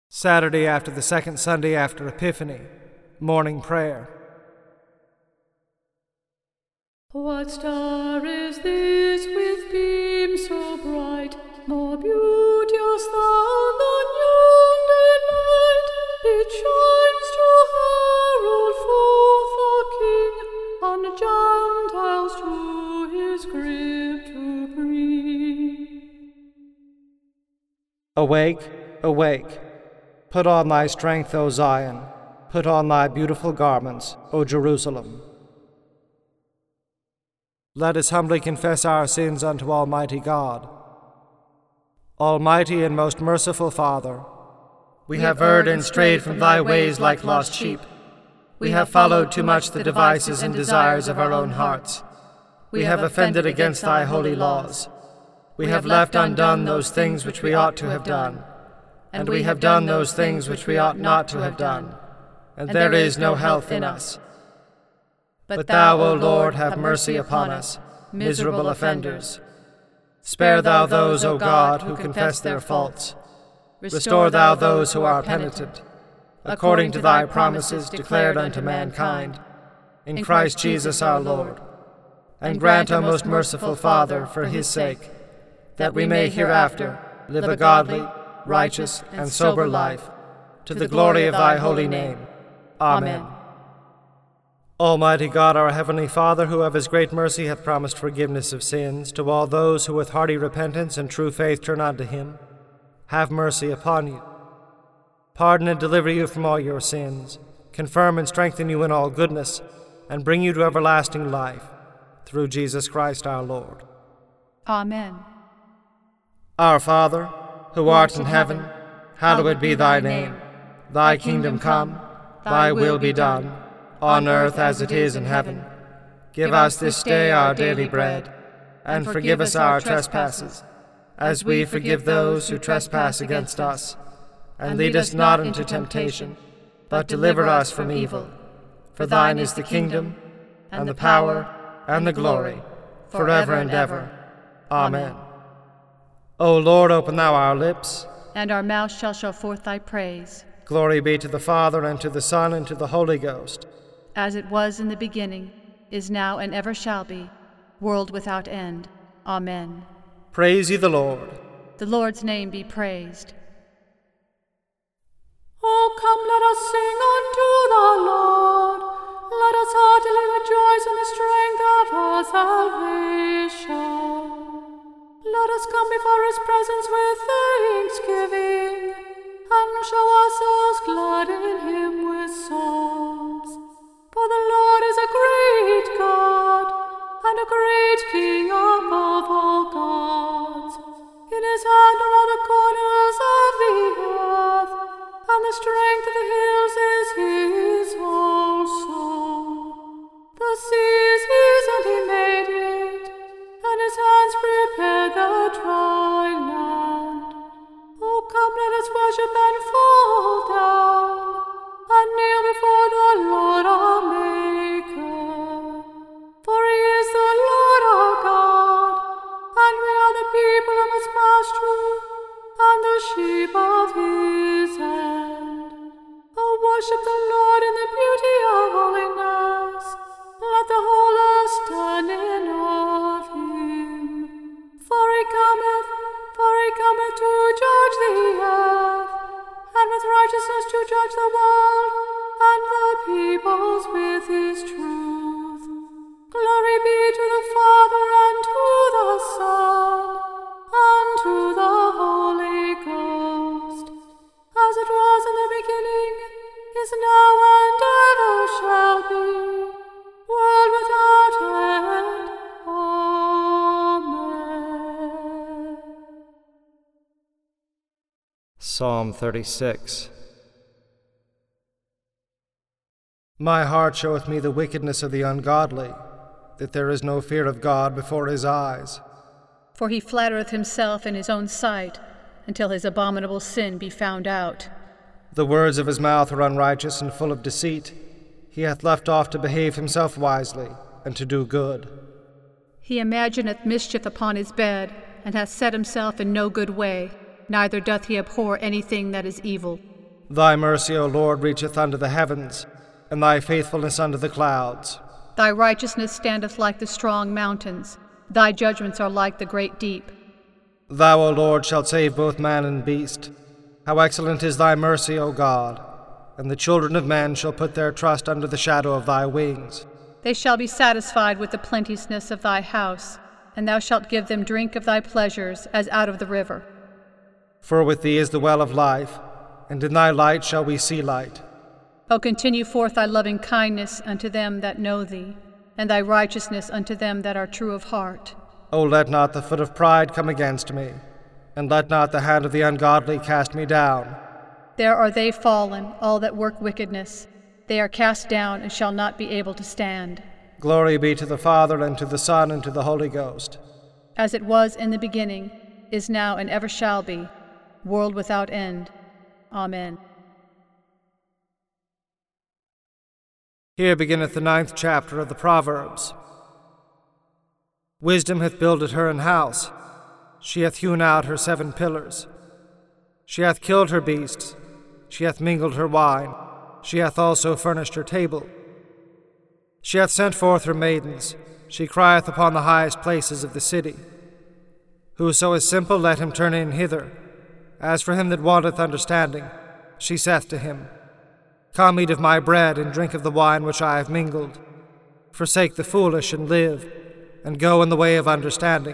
Saturday after the second Sunday after Epiphany, morning prayer. What star is this with beams so bright, more beauteous than the noonday light? It shines to herald forth the King, and Gentiles to his grave to bring. Awake, awake. Put on thy strength, O Zion. Put on thy beautiful garments, O Jerusalem. Let us humbly confess our sins unto Almighty God. Almighty and most merciful Father, we have erred and strayed from thy ways like lost sheep. We have followed too much the devices and desires of our own hearts. We have offended against thy holy laws. We have left undone those things which we ought to have done, and we have done those things which we ought not to have done, and there is no health in us. But thou, O Lord, have mercy upon us, miserable offenders. Spare thou those, O God, who confess their faults. Restore thou those who are penitent, according to thy promises declared unto mankind, in Christ Jesus our Lord. And grant, O most merciful Father, for his sake, that we may hereafter live a godly, righteous, and sober life, to the glory of thy holy name. Amen. Almighty God, our heavenly Father, who of his great mercy hath promised forgiveness of sins to all those who with hearty repentance and true faith turn unto him, have mercy upon you. Pardon and deliver you from all your sins, confirm and strengthen you in all goodness, and bring you to everlasting life, through Jesus Christ our Lord. Amen. Our Father, who art in heaven, hallowed be thy name. Thy kingdom come, thy will be done, on earth as it is in heaven. Give us this day our daily bread, and forgive us our trespasses, as we forgive those who trespass against us. And lead us not into temptation, but deliver us from evil. For thine is the kingdom, and the power, and the glory, forever and ever. Amen. O Lord, open thou our lips, and our mouth shall show forth thy praise. Glory be to the Father, and to the Son, and to the Holy Ghost. As it was in the beginning, is now, and ever shall be, world without end. Amen. Praise ye the Lord. The Lord's name be praised. Oh, come, let us sing unto the Lord. Let us heartily rejoice in the strength of our salvation. Let us come before his presence with thanksgiving, and show ourselves glad in him with psalms. For the Lord is a great God, and a great King above all gods. In his hand are all the corners of the earth, and the strength of the hills is his also. The sea is his, and he made it, and his hands prepared the dry land. Oh, come, let us worship and fall down, and kneel before the Lord our Maker. For he is the Lord our God, and we are the people of his pasture, and the sheep of his hand. Oh, worship the Lord in the beauty of holiness. Let the whole earth stand in awe of him. For he cometh to judge the earth, and with righteousness to judge the world, and the peoples with his truth. Glory be to the Father, and to the Son, and to the Holy Ghost, as it was in the beginning, is now, and ever shall be, world without end. Amen. Psalm 36. My heart showeth me the wickedness of the ungodly, that there is no fear of God before his eyes. For he flattereth himself in his own sight, until his abominable sin be found out. The words of his mouth are unrighteous and full of deceit. He hath left off to behave himself wisely, and to do good. He imagineth mischief upon his bed, and hath set himself in no good way, neither doth he abhor anything that is evil. Thy mercy, O Lord, reacheth unto the heavens, and thy faithfulness unto the clouds. Thy righteousness standeth like the strong mountains. Thy judgments are like the great deep. Thou, O Lord, shalt save both man and beast. How excellent is thy mercy, O God! And the children of men shall put their trust under the shadow of thy wings. They shall be satisfied with the plenteousness of thy house, and thou shalt give them drink of thy pleasures as out of the river. For with thee is the well of life, and in thy light shall we see light. O continue forth thy loving kindness unto them that know thee, and thy righteousness unto them that are true of heart. O let not the foot of pride come against me, and let not the hand of the ungodly cast me down. There are they fallen, all that work wickedness. They are cast down and shall not be able to stand. Glory be to the Father, and to the Son, and to the Holy Ghost. As it was in the beginning, is now, and ever shall be, world without end. Amen. Here beginneth the 9th chapter of the Proverbs. Wisdom hath builded her an house. She hath hewn out her 7 pillars. She hath killed her beasts. She hath mingled her wine. She hath also furnished her table. She hath sent forth her maidens. She crieth upon the highest places of the city. Whoso is simple, let him turn in hither. As for him that wanteth understanding, she saith to him, Come, eat of my bread, and drink of the wine which I have mingled. Forsake the foolish, and live, and go in the way of understanding.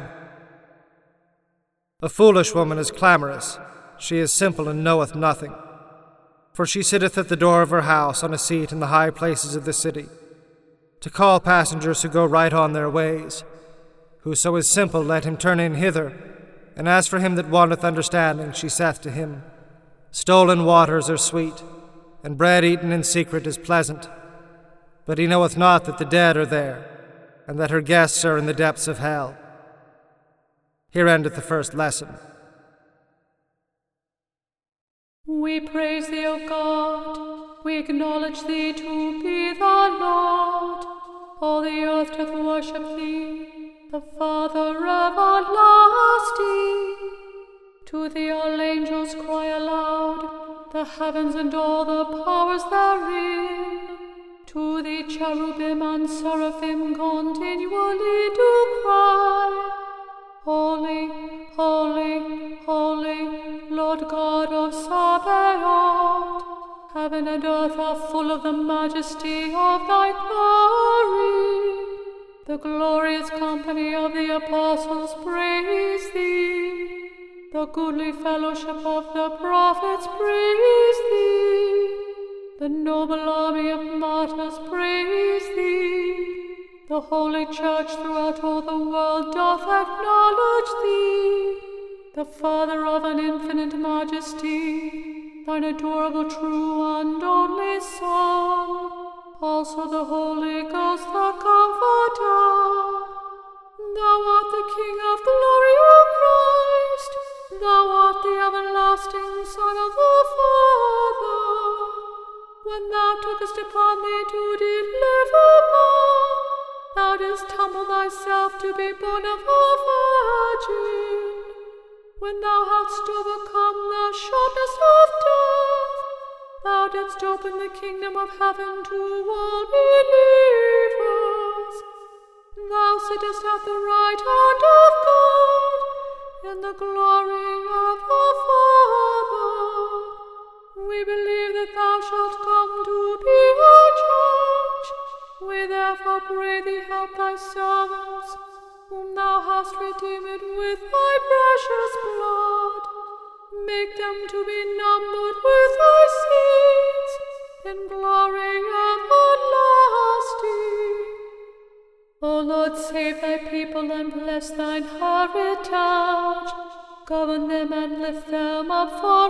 A foolish woman is clamorous. She is simple, and knoweth nothing. For she sitteth at the door of her house on a seat in the high places of the city, to call passengers who go right on their ways. Whoso is simple, let him turn in hither. And as for him that wanteth understanding, she saith to him, Stolen waters are sweet, and bread eaten in secret is pleasant. But he knoweth not that the dead are there, and that her guests are in the depths of hell. Here endeth the first lesson. We praise thee, O God. We acknowledge thee to be the Lord. All the earth doth worship thee, the Father everlasting. To thee all angels cry aloud, the heavens and all the powers therein. To thee cherubim and seraphim continually do cry, Holy, holy, holy, Lord God of Sabaoth. Heaven and earth are full of the majesty of thy glory. The glorious company of the apostles praise thee. The goodly fellowship of the prophets praise thee. The noble army of martyrs praise thee. The holy church throughout all the world doth acknowledge thee. The Father of an infinite majesty, thine adorable, true, and only Son, also the Holy Ghost, the Comforter. Thou art the King of glory, O Christ. Thou art the everlasting Son of the Father. When thou tookest upon thee to deliver man, thou didst humble thyself to be born of a virgin. When thou hadst overcome the sharpness of death, thou didst open the kingdom of heaven to all believers. Thou sittest at the right hand of God, in the glory of the Father. We believe that thou shalt come to be our judge. We therefore pray thee, help thy servants, whom thou hast redeemed with thy precious blood. Make them to be numbered with thy saints, in glory everlasting. O Lord, save thy people and bless thine heritage. Govern them and lift them up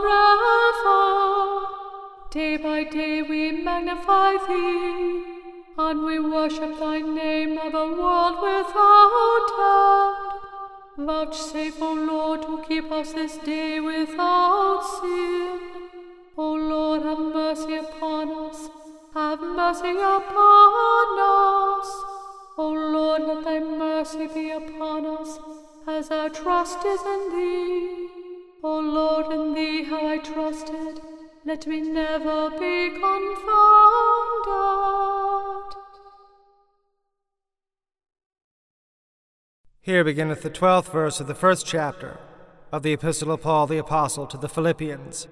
forever. Day by day we magnify thee, and we worship thy name of a world without end. Vouchsafe, O Lord, to keep us this day without sin. O Lord, have mercy upon us. Have mercy upon us. O Lord, let thy mercy be upon us, as our trust is in thee. O Lord, in thee have I trusted. let me never be confounded. Here beginneth the 12th verse of the 1st chapter of the Epistle of Paul the Apostle to the Philippians.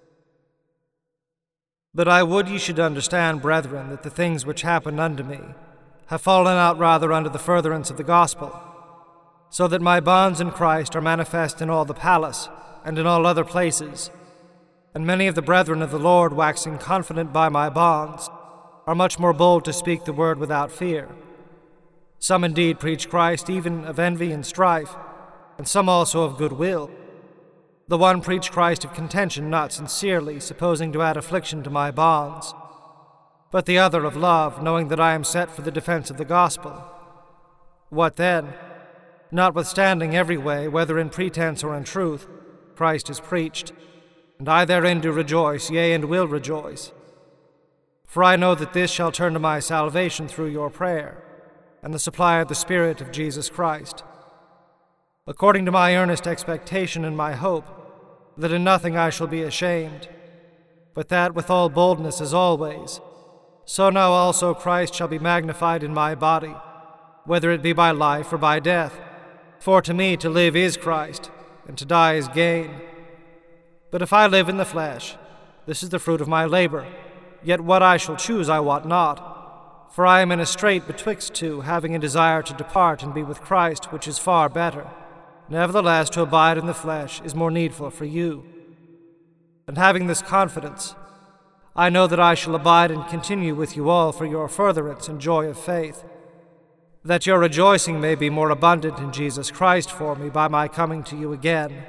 But I would ye should understand, brethren, that the things which happened unto me have fallen out rather unto the furtherance of the gospel, so that my bonds in Christ are manifest in all the palace and in all other places, and many of the brethren of the Lord, waxing confident by my bonds, are much more bold to speak the word without fear. Some indeed preach Christ even of envy and strife, and some also of good will. The one preached Christ of contention, not sincerely, supposing to add affliction to my bonds, but the other of love, knowing that I am set for the defense of the gospel. What then? Notwithstanding every way, whether in pretense or in truth, Christ is preached, and I therein do rejoice, yea, and will rejoice. For I know that this shall turn to my salvation through your prayer, and the supply of the Spirit of Jesus Christ, according to my earnest expectation and my hope, that in nothing I shall be ashamed, but that with all boldness as always, so now also Christ shall be magnified in my body, whether it be by life or by death. For to me to live is Christ, and to die is gain. But if I live in the flesh, this is the fruit of my labor, yet what I shall choose I wot not. For I am in a strait betwixt two, having a desire to depart and be with Christ, which is far better. Nevertheless, to abide in the flesh is more needful for you. And having this confidence, I know that I shall abide and continue with you all for your furtherance and joy of faith, that your rejoicing may be more abundant in Jesus Christ for me by my coming to you again.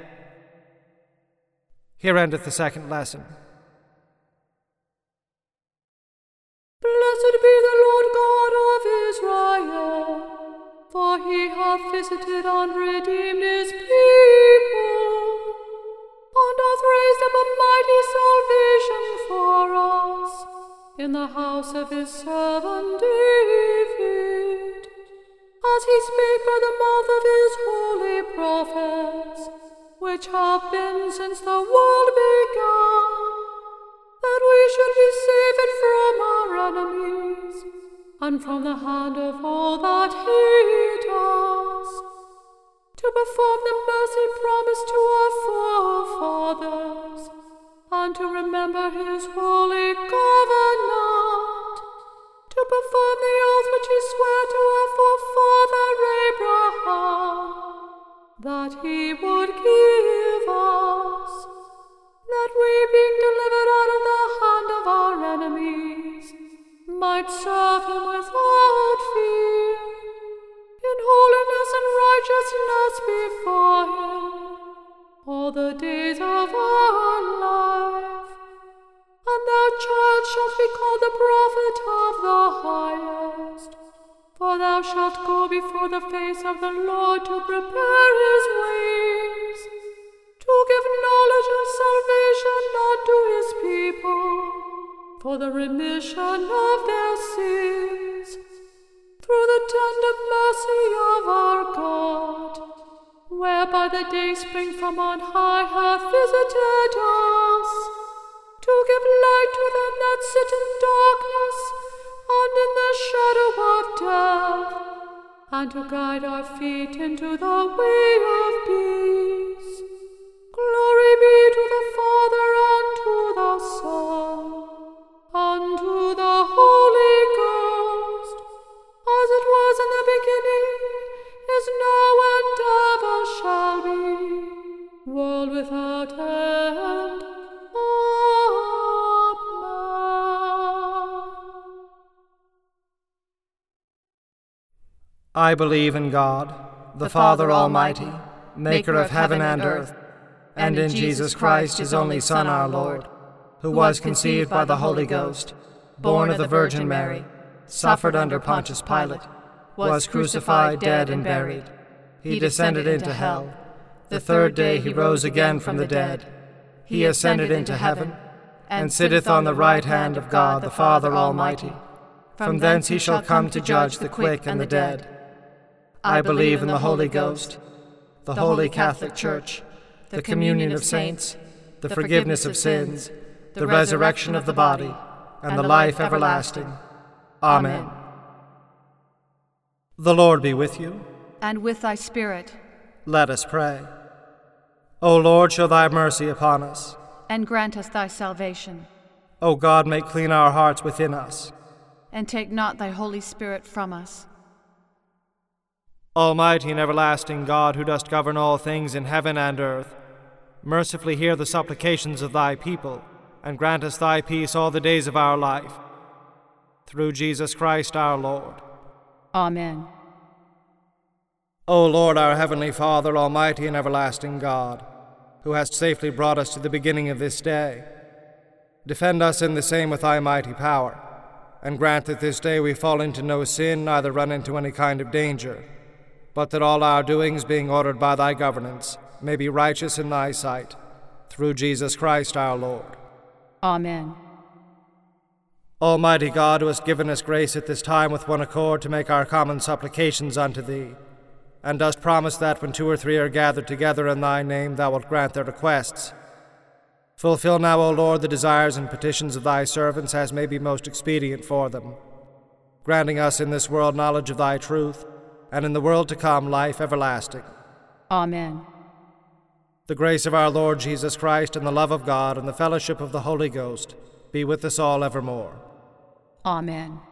Here endeth the 2nd lesson. Blessed be the Lord God of Israel, for he hath visited and redeemed his people, and hath raised up a mighty salvation for us in the house of his servant David, as he spake by the mouth of his holy prophets, which have been since the world began, that we should be saved from our enemies, and from the hand of all that hate us, to perform the mercy promised to our forefathers, and to remember his holy covenant, to perform the oath which he sware to our forefather Abraham, that he would give us, that we, being delivered out of the hand of our enemies, might serve him without fear, in holiness and righteousness before him, all the days of our life. And thou, child, shalt be called the prophet of the highest, for thou shalt go before the face of the Lord to prepare his ways, to give knowledge of salvation unto his people, for the remission of their sins, through the tender mercy of our God, whereby the dayspring from on high hath visited us, to give light to them that sit in darkness and in the shadow of death, and to guide our feet into the way of peace. Glory be to the Father, and to the Son, and to the Holy Ghost, as it was in the beginning, is now, and ever shall be, world without end. Amen. I believe in God, the Father Almighty, maker of heaven and earth, and in Jesus Christ, his only Son, our Lord, who was conceived by the Holy Ghost, born of the Virgin Mary, suffered under Pontius Pilate, was crucified, dead, and buried. He descended into hell. The 3rd day he rose again from the dead. He ascended into heaven, and sitteth on the right hand of God the Father Almighty. From thence he shall come to judge the quick and the dead. I believe in the Holy Ghost, the Holy Catholic Church, the communion of saints, the forgiveness of sins, the resurrection of the body, and the life everlasting. Amen. The Lord be with you. And with thy spirit. Let us pray. O Lord, show thy mercy upon us. And grant us thy salvation. O God, make clean our hearts within us. And take not thy Holy Spirit from us. Almighty and everlasting God, who dost govern all things in heaven and earth, mercifully hear the supplications of thy people, and grant us thy peace all the days of our life. Through Jesus Christ our Lord. Amen. O Lord, our heavenly Father, almighty and everlasting God, who hast safely brought us to the beginning of this day, defend us in the same with thy mighty power, and grant that this day we fall into no sin, neither run into any kind of danger, but that all our doings, being ordered by thy governance, may be righteous in thy sight, through Jesus Christ our Lord. Amen. Almighty God, who hast given us grace at this time with one accord to make our common supplications unto thee, and dost promise that when 2 or 3 are gathered together in thy name, thou wilt grant their requests. Fulfill now, O Lord, the desires and petitions of thy servants as may be most expedient for them, granting us in this world knowledge of thy truth, and in the world to come life everlasting. Amen. The grace of our Lord Jesus Christ, and the love of God, and the fellowship of the Holy Ghost be with us all evermore. Amen.